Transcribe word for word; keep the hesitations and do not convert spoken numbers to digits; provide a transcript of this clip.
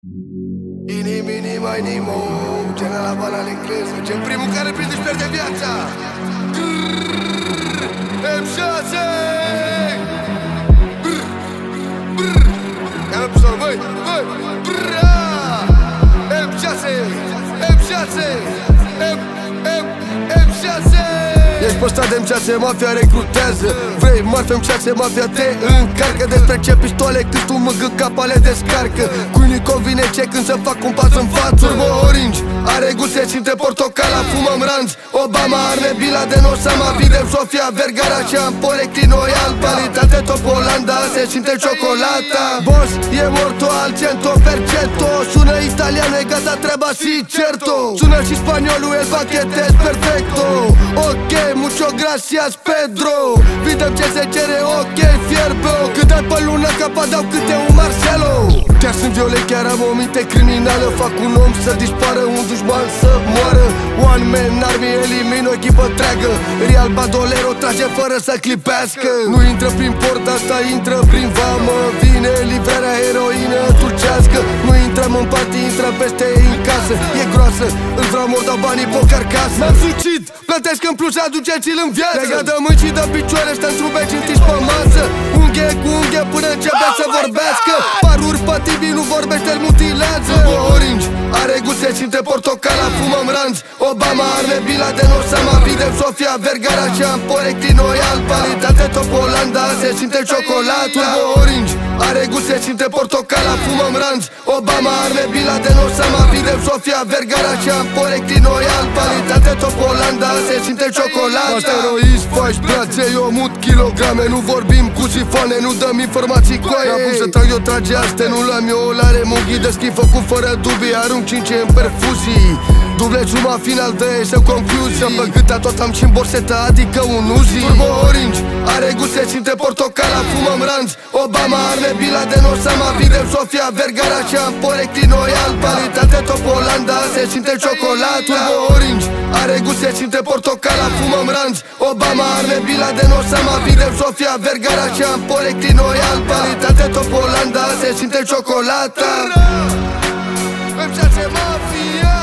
Ini, mini, mai, nimo. Cena la bala în engleză. Ce primul care prinde și pierde viața. M șase. Ia-l pistol, băi, băi. M șase. M șase. M șase. Ești pe stradă, M șase, mafia recrutează. Vrei marfă, M șase, mafia te încarcă. Despre ce pistoale cât tu măgă capa le descarcă. Cui nu-i convine ce când să fac un pas în față. Turbo Orange, are gust, se simte portocala. Fumăm ranț, Obama, Arne, Bila de Osama, Videm, Sofia, Vergara și am Poreclin Oial. Calitate top Olanda, se simte ciocolata. Boss, e morto al cento per cento. Sună italiano, e gata treaba si certo. Sună și spaniolul, el pachete es perfecto. Ok, mucho gracias Pedro. Videm ce se cere, ok, fierbe. Cât de pe lună capa dau câte un Marcelo. Chiar sunt violent, chiar am o minte criminală. Fac un om să dispară, un dușman să moară. One man army, elimin o echipă întreagă. Real Badolero trage fără să clipească. Nu intră prin port, asta intră prin vamă. Vine livrarea heroină turcească. Nu intrăm în party, intră peste ei în casă. E groasă, îl vreau mor, dau banii pe o carcasă. M-am sucit, plătesc în plus, aduceți-l în viață. Legat de mâini și de picioare, stă într-un bec întiși pe masă. Unghie cu unghie până începe să vorbească. Paruri pe T V, nu vorbește, îl mutilează. Orange, are gust, se simte portocala. Fumăm ranț, Obama, Arne, Bila de Osama, Videm, Sofia, Vergara și am Poreclin Oial. Calitate top Olanda, se simte ciocolata. Turbo Orange, are gust, se simte portocala. Fumăm ranț, Obama, Arne, Bila de Osama, Videm, Sofia, Vergara și am Poreclin Oial. Calitate top Olanda, se simte ciocolata. Asteroizi, faci brațe, eu mut kilograme. Nu vorbim cu sifoane, nu dăm informații coaie. N-am să trag, eu trage aste, nu l-am eu o lare. Mughii de schifă cu fără dubii, arunc cinci în perfuzii. Duble juma final de să concluzie. Pe gâta tot am și-n borsetă, adică un Uzi. Turbo Orange, are gust, se simte portocala. Fumăm ranț, Obama, Arne, Bila de Osama, Videm, Sofia, Vergara și am Poreclin Oial. Calitate top Olanda, se simte ciocolata. Turbo Orange, are gust, se simte portocala. Fumăm ranț, Obama, Arne, Bila de Osama, Videm, Sofia, Vergara și am Poreclin Oial. Calitate top Olanda, se simte ciocolata. M șase Mafia.